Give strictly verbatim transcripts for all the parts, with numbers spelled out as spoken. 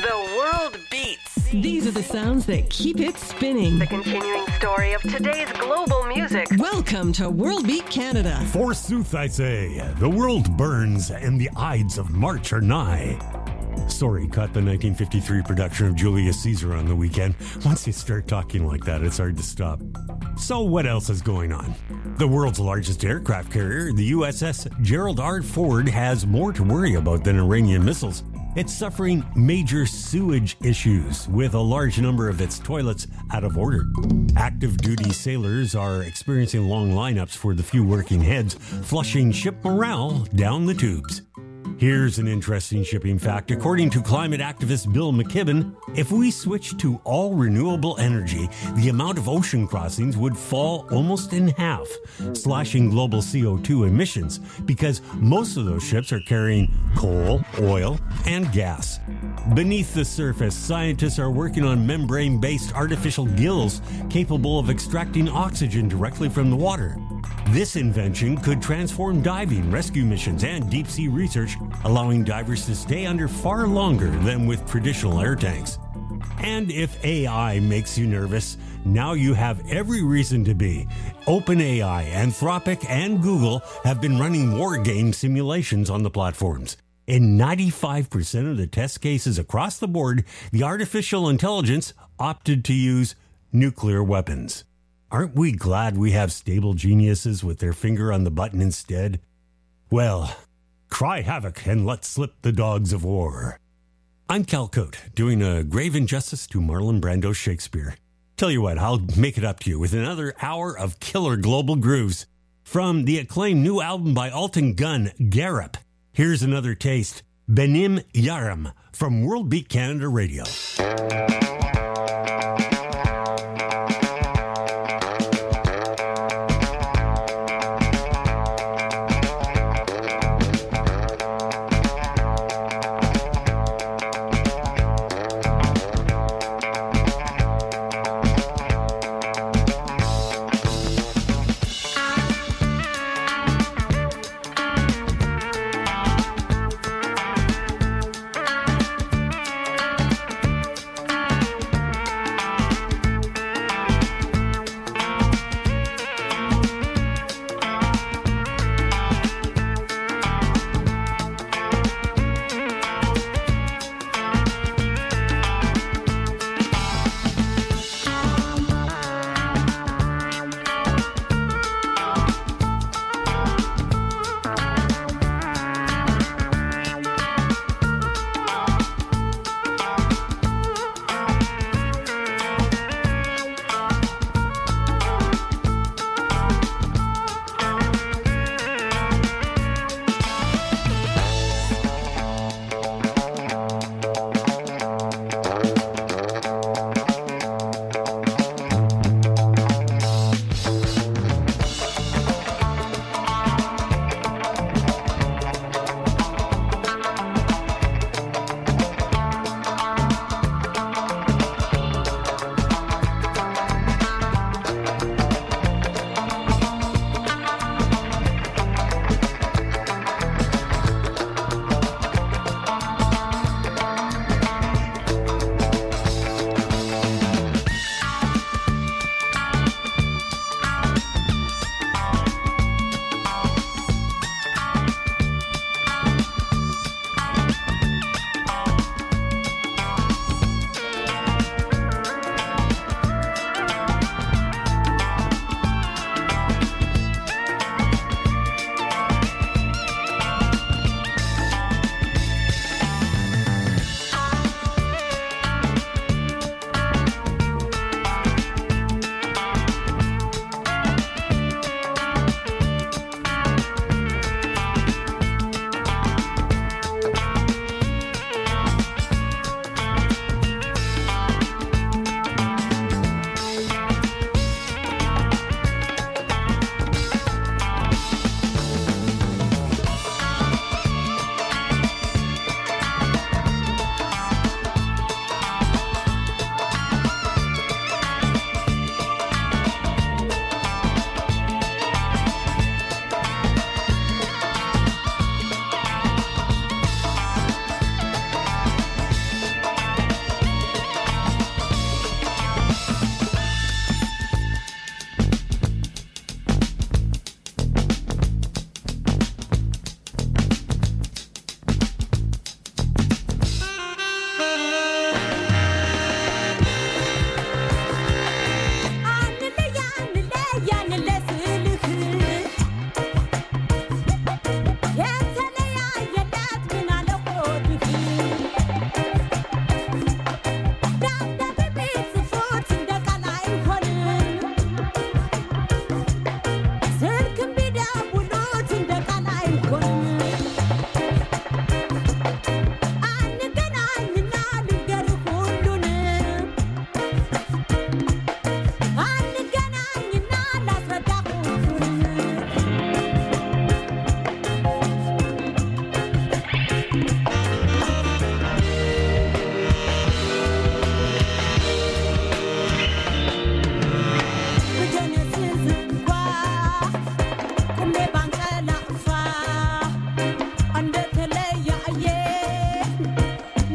The world beats. These are the sounds that keep it spinning. The continuing story of today's global music. Welcome to World Beat Canada. Forsooth, I say, the world burns and the Ides of March are nigh. Sorry, caught the nineteen fifty-three production of Julius Caesar on the weekend. Once you start talking like that, it's hard to stop. So what else is going on? The world's largest aircraft carrier, the U S S Gerald R. Ford, has more to worry about than Iranian missiles. It's suffering major sewage issues, with a large number of its toilets out of order. Active duty sailors are experiencing long lineups for the few working heads, flushing ship morale down the tubes. Here's an interesting shipping fact. According to climate activist Bill McKibben, if we switch to all renewable energy, the amount of ocean crossings would fall almost in half, slashing global C O two emissions, because most of those ships are carrying coal, oil, and gas. Beneath the surface, scientists are working on membrane-based artificial gills capable of extracting oxygen directly from the water. This invention could transform diving, rescue missions, and deep-sea research, allowing divers to stay under far longer than with traditional air tanks. And if A I makes you nervous, now you have every reason to be. OpenAI, Anthropic, and Google have been running war game simulations on the platforms. In ninety-five percent of the test cases across the board, the artificial intelligence opted to use nuclear weapons. Aren't we glad we have stable geniuses with their finger on the button instead? Well, cry havoc and let slip the dogs of war. I'm Cal Cote, doing a grave injustice to Marlon Brando's Shakespeare. Tell you what, I'll make it up to you with another hour of killer global grooves. From the acclaimed new album by Alton Gunn, Garrep, here's another taste, Benim Yaram, from World Beat Canada Radio.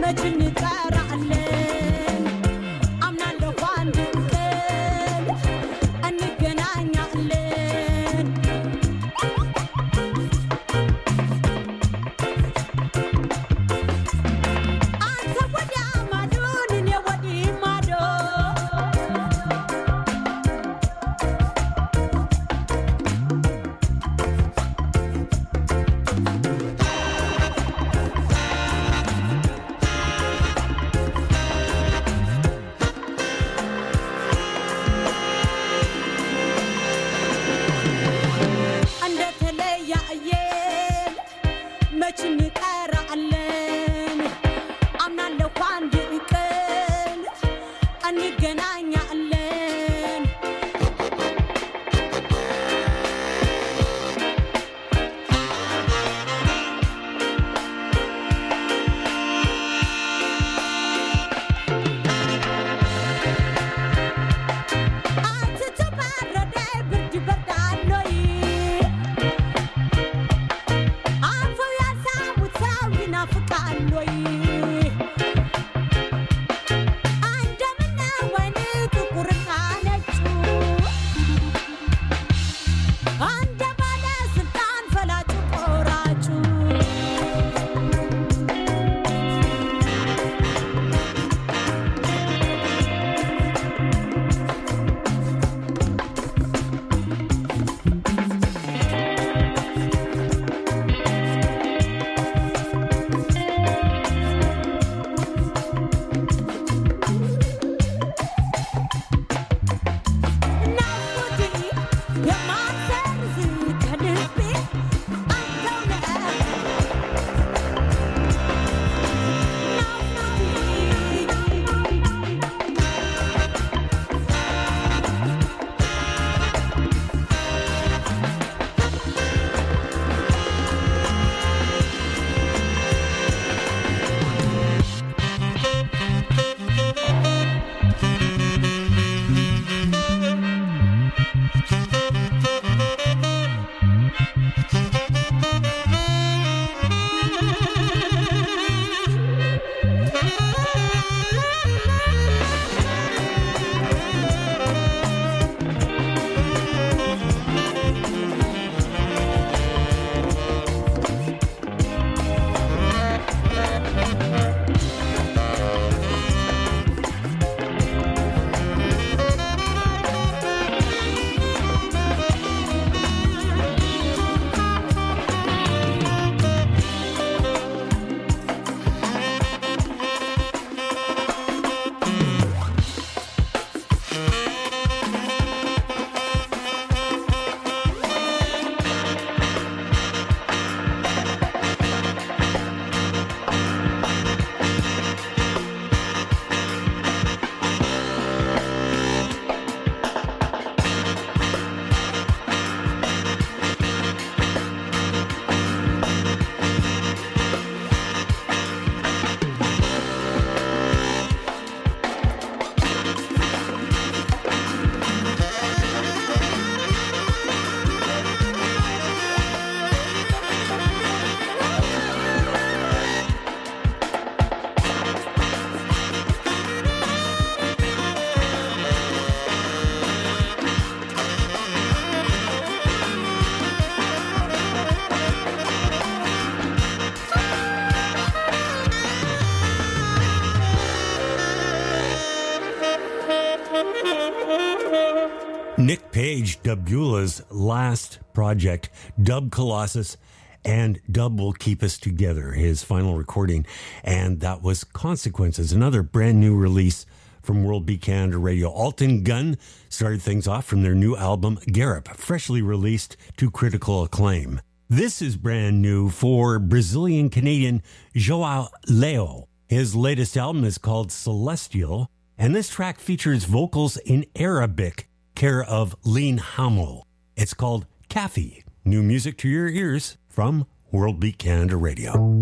Nick Page, Dubula's last project, Dub Colossus, and Dub Will Keep Us Together, his final recording. And that was Consequences, another brand new release from World Beat Canada Radio. Alton Gunn started things off from their new album, Garip, freshly released to critical acclaim. This is brand new for Brazilian-Canadian Joao Leo. His latest album is called Celestial, and this track features vocals in Arabic, care of Lean Hamo. It's called Kafi. New music to your ears from World Beat Canada Radio.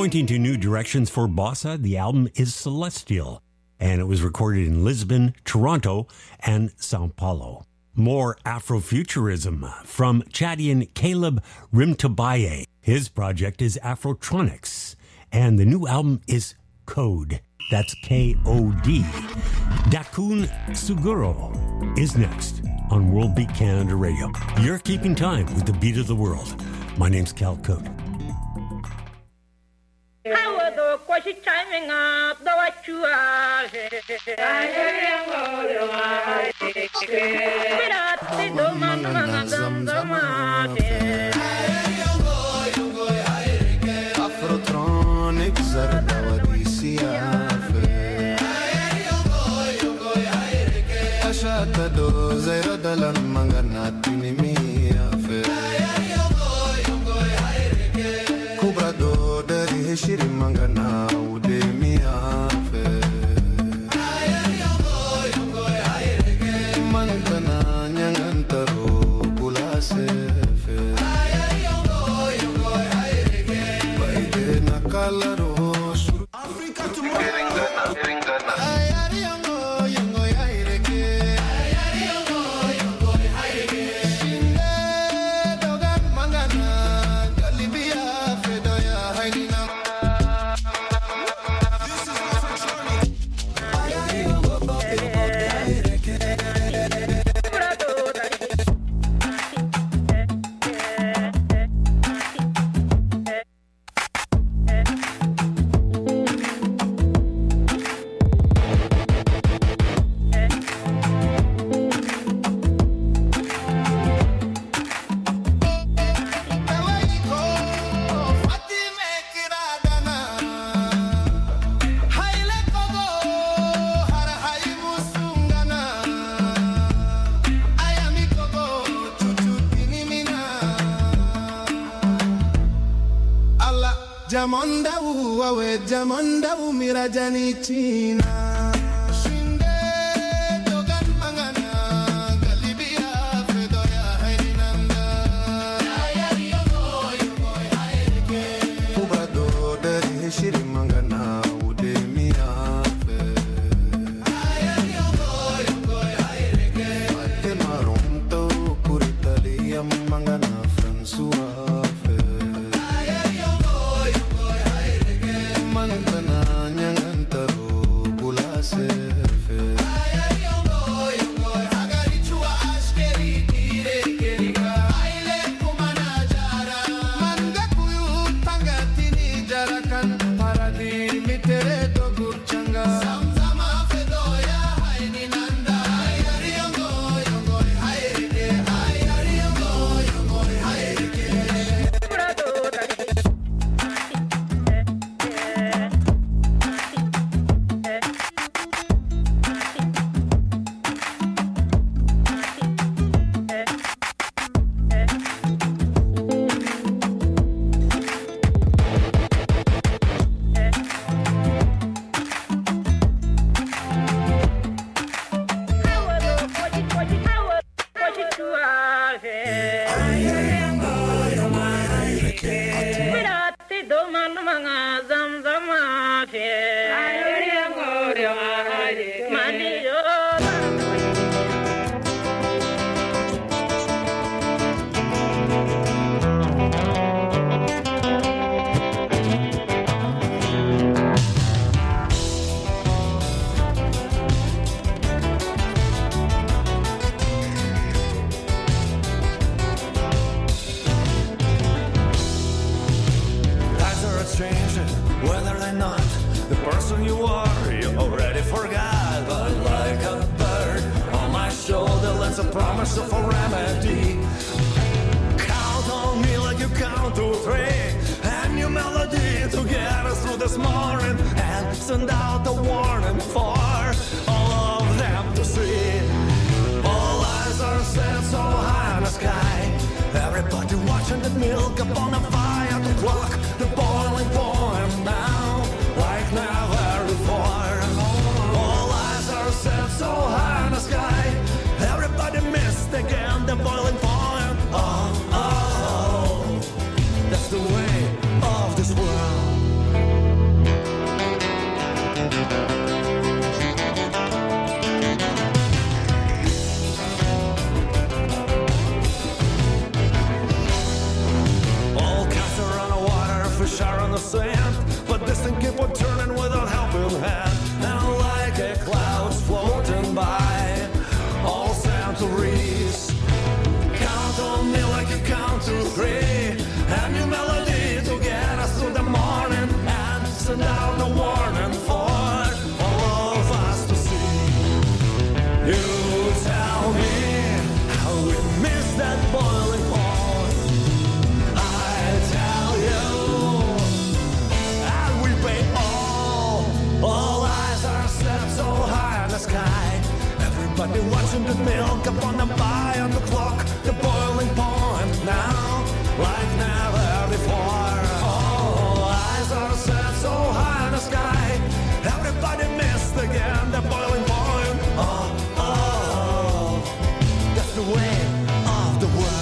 Pointing to new directions for Bossa, the album is Celestial, and it was recorded in Lisbon, Toronto, and Sao Paulo. More Afrofuturism from Chadian Caleb Rimtabaye. His project is Afrotronics, and the new album is Code. That's K O D. Dakun Suguro is next on World Beat Canada Radio. You're keeping time with the beat of the world. My name's Cal Code. Chiming up the what you are. Afrotronics Ashata do zero dalan manganati ni mia fe Kubra do dari shiri mangana ude mia fe Mantana nyangantaro bulase fe Baide nakalaro Africa to getting good, not getting good now. Jamonda uwe jamonda umirajani china Shinde dogan mangana galibia fedoya hairinanda Ayari yogo yogo hairike Kubado dari shiri mangana ude miafe Ayari yogo yogo hairike Fate maromto kuritali mangana Fransua That's the way of this world. watching the milk upon the fire on the clock, the boiling point now, like never before. Oh, eyes are set so high in the sky, everybody missed again the boiling point. Oh, oh, that's the way of the world.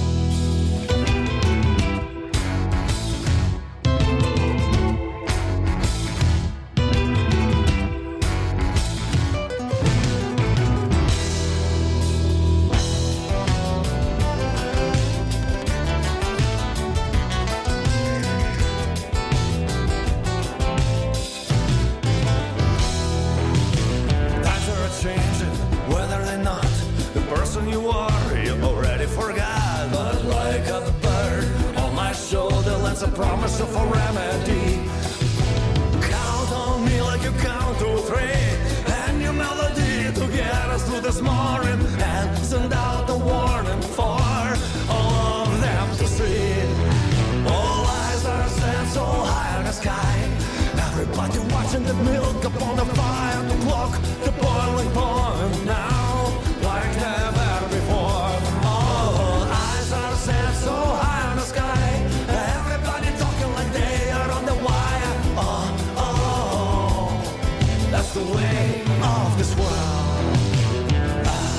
You are, you already forgot. But like a bird on my shoulder lands a promise of a remedy. Count on me like you count to three, and your melody to get us through this morning, and send out a warning for all of them to see. All eyes are set so high in the sky, everybody watching the milk upon the fire, the clock, the boiling point now, like never before. All eyes are set so high in the sky, everybody talking like they are on the wire. Oh, oh, that's the way of this world. Ah.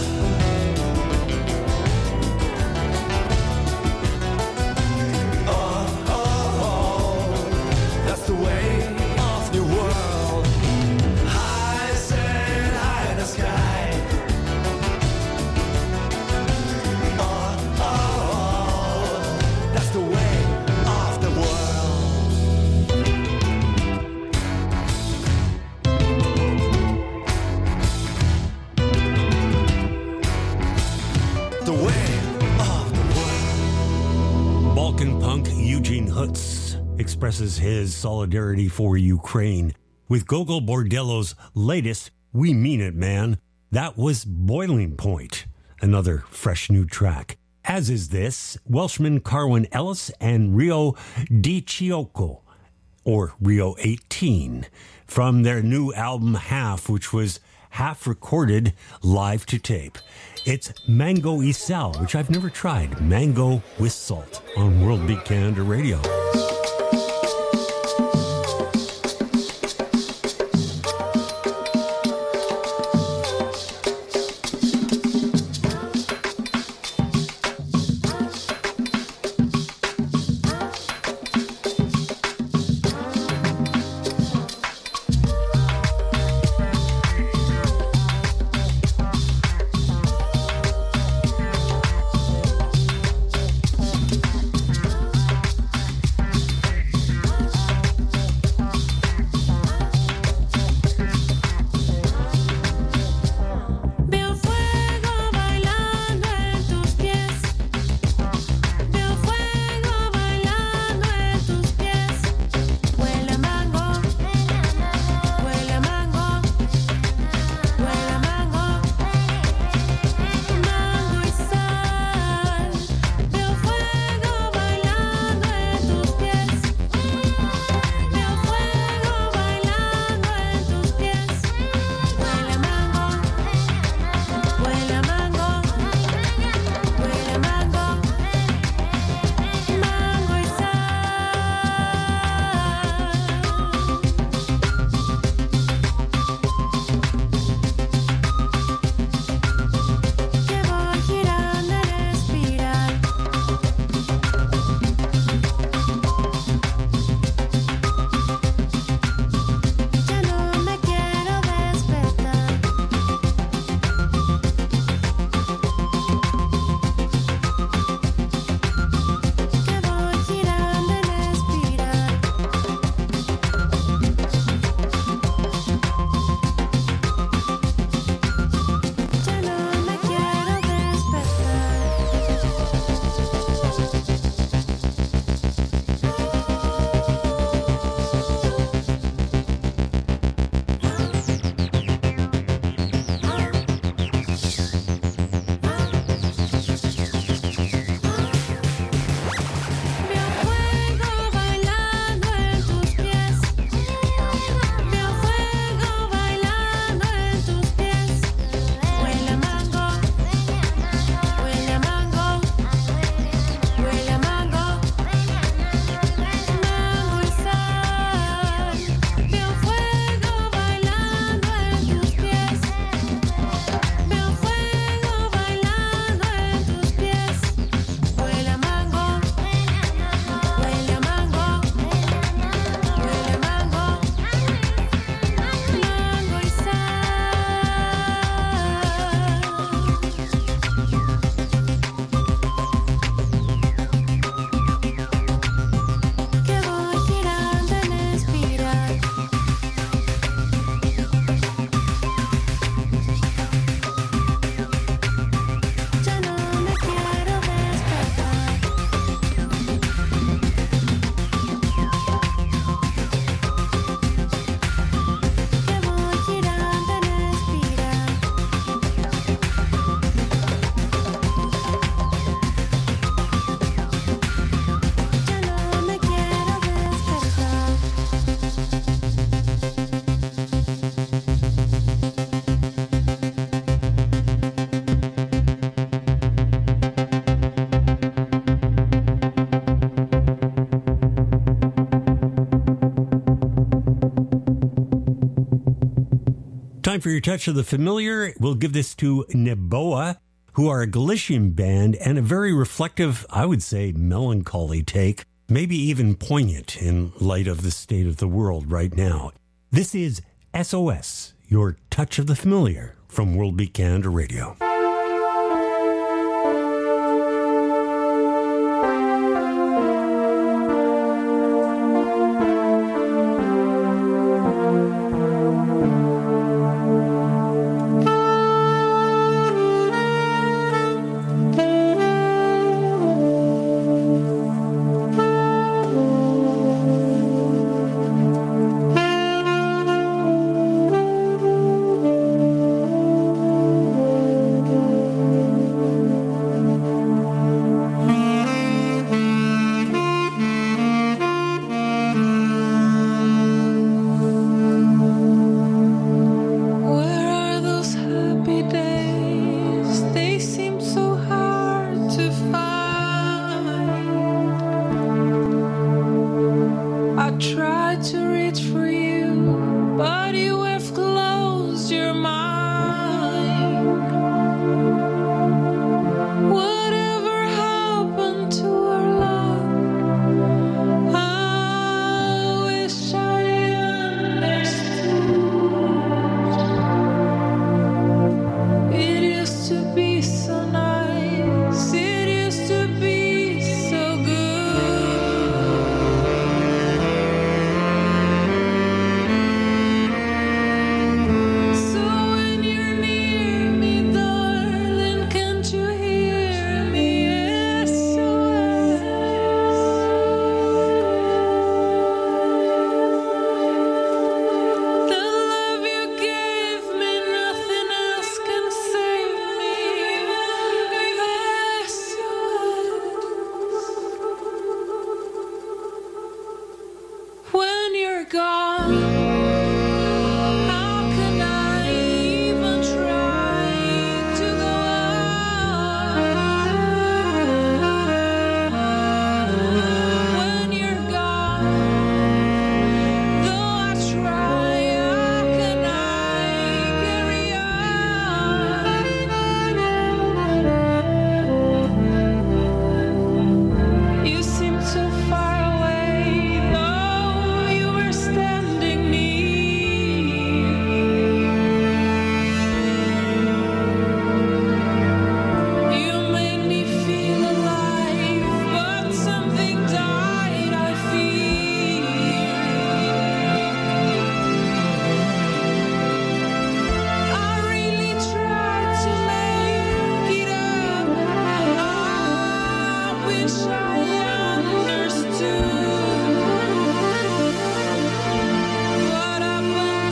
Oh, oh, oh, that's the way of the world. High, set high in the sky. The way of the world. The way of the world. Balkan punk Eugene Hutz expresses his solidarity for Ukraine with Gogol Bordello's latest We Mean It Man. That was Boiling Point, another fresh new track. As is this, Welshman Carwyn Ellis and Rio Di Chioco, or Rio eighteen, from their new album Half, which was half recorded live to tape. It's Mango y Sal, which I've never tried. Mango with salt on World Beat Canada Radio. Time for your touch of the familiar. We'll give this to Neboa, who are a Galician band and a very reflective, I would say, melancholy take, maybe even poignant in light of the state of the world right now. This is S O S, your touch of the familiar from World Beat Canada Radio.